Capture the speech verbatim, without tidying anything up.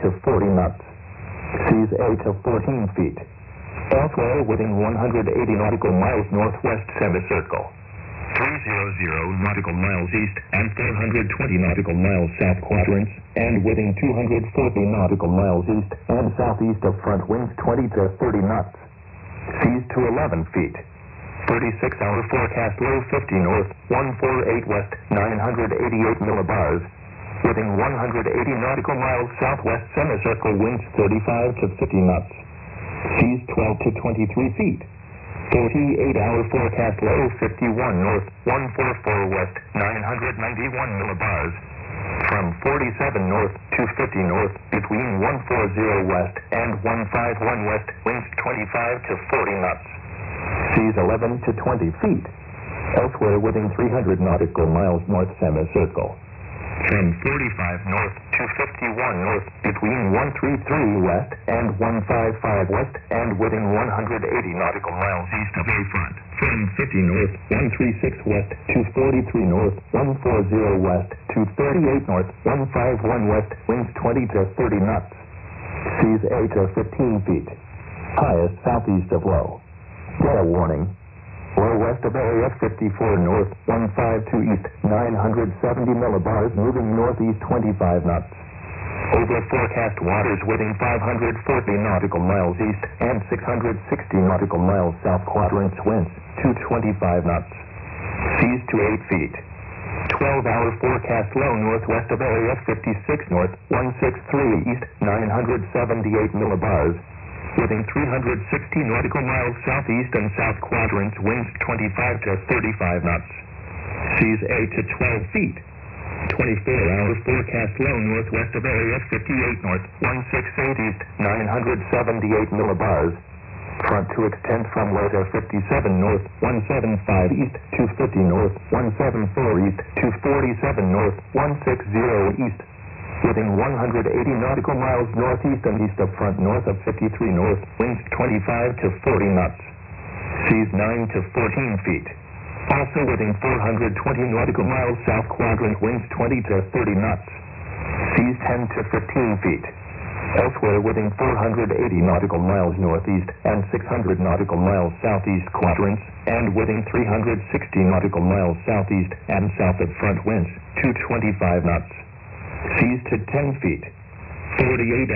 to forty knots. Seas eight to fourteen feet. Elsewhere within one hundred eighty nautical miles northwest semicircle. three hundred nautical miles east and four hundred twenty nautical miles south quadrants, and within two hundred forty nautical miles east and southeast of front winds twenty to thirty knots. Seas to eleven feet. thirty-six hour forecast low fifty north, one forty-eight west, nine hundred eighty-eight millibars. Within one hundred eighty nautical miles southwest semicircle winds thirty-five to fifty knots. Seas twelve to twenty-three feet. forty-eight hour forecast low fifty-one north, one forty-four west, nine hundred ninety-one millibars. From forty-seven north to fifty north, between one forty west and one fifty-one west, winds twenty-five to forty knots. Seas eleven to twenty feet. Elsewhere within three hundred nautical miles north semicircle. From forty-five north to fifty-one north, between one thirty-three west and one fifty-five west, and within one hundred eighty nautical miles east of Bayfront. From fifty north, one thirty-six west to forty-three north, one forty west to thirty-eight north, one fifty-one west, winds twenty to thirty knots. Seas eight to fifteen feet. Highest southeast of low. Weather warning. Low west of area fifty-four north, one fifty-two east, nine hundred seventy millibars, moving northeast twenty-five knots. Over forecast waters within five hundred forty nautical miles east and six hundred sixty nautical miles south quadrants winds two twenty-five knots. Seas to eight feet. twelve hour forecast low northwest of area fifty-six north, one sixty-three east, nine hundred seventy-eight millibars. Within three hundred sixty nautical miles southeast and south quadrants, winds twenty-five to thirty-five knots. Seas eight to twelve feet. twenty-four hour forecast low northwest of area fifty-eight north, one sixty-eight east, nine hundred seventy-eight millibars. Front to extend from low to fifty-seven north, one seventy-five east, two fifty north, one seventy-four east, two forty-seven north, one sixty east. Within one hundred eighty nautical miles northeast and east of front north of fifty-three north, winds twenty-five to forty knots. Seas nine to fourteen feet. Also within four hundred twenty nautical miles south quadrant, winds twenty to thirty knots. Seas ten to fifteen feet. Elsewhere within four hundred eighty nautical miles northeast and six hundred nautical miles southeast quadrants, and within three hundred sixty nautical miles southeast and south of front winds two twenty-five knots. Seas to ten feet. forty-eight